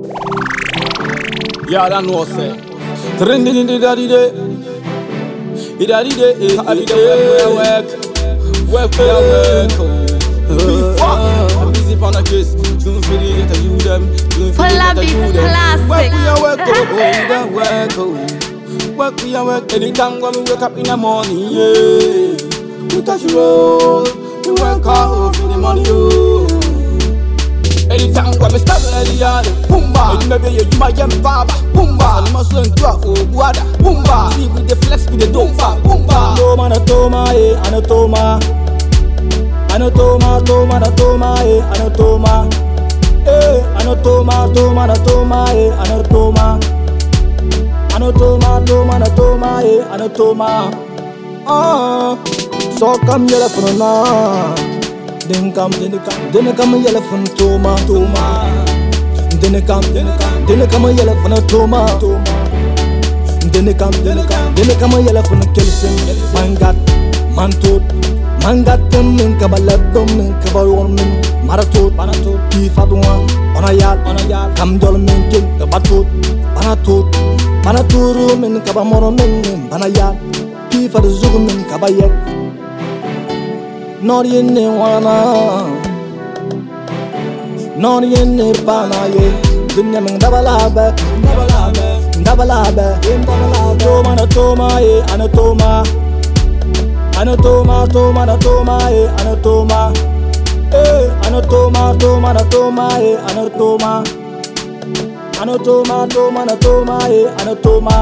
Yeah, that know say. Trending in the daddy day. The daddy day, every day work for your work. Be fuck. I'm busy on a case. Soon for the get you them. Pull up beats classic. Work for your work, work for your work. Anytime when we wake up in the morning, yeah. We touch the road. We work hard for the money, oh. Anytime when we start in the yard, boomba. Maybe you might get baba, boomba. And muscle and drop, oh, guada, boomba. See with the flex with the dopa, boomba. Anatoma, anatoma. Anatoma, toma, anatoma, anatoma. Anatoma, toma, anatoma, anatoma. Anatoma, toma, anatoma, anatoma. So come yellow for na. Then come yellow for toma, toma. Then come yellow for toma, toma. Then come yellow for killing. Man got them in Kabalabum, in Kabalormin, Maratut, Tifadua, on a yard, come dolmen, the Batut, Panaturum in Kabamoromin, Banayat, Tifa the Zoom in Kabayet. Nori in Newana, Nori in Nepanaye, Dunyaman Dabalabe, Anatoma, Anatoma. Anatoma, toma, anatoma, anatoma. Anatoma, toma, anatoma, anatoma. Anatoma, toma, anatoma, anatoma.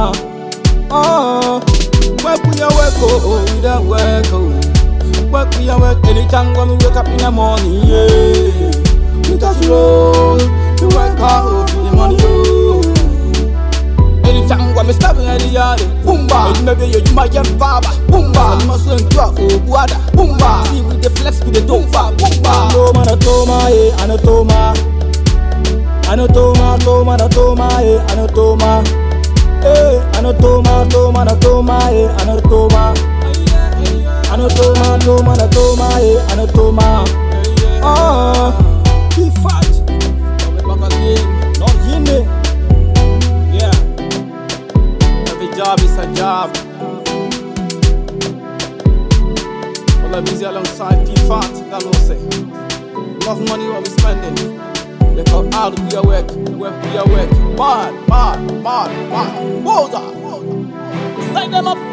Work with your work, oh, that work, oh. Work with your work. Anytime when we wake up in the morning, yeah. We touch the road. We work hard for the money, oh. Anytime when we stop in the yard, boomba. Maybe you might get baba, boomba. And muscle and drop, oh, guada, boomba. See with the flex with the dopa, boomba. Anatoma, anatoma. Anatoma, toma, anatoma, anatoma. Anatoma, toma, anatoma, anatoma. Anatoma, toma, anatoma, anatoma. Be fat. Back again. Not yine. Job is a job. Well, I'm busy alongside P-Fat, that will say. Enough money what we spending. They call out of your work, work for your work. Bad. Woza. Sign them up.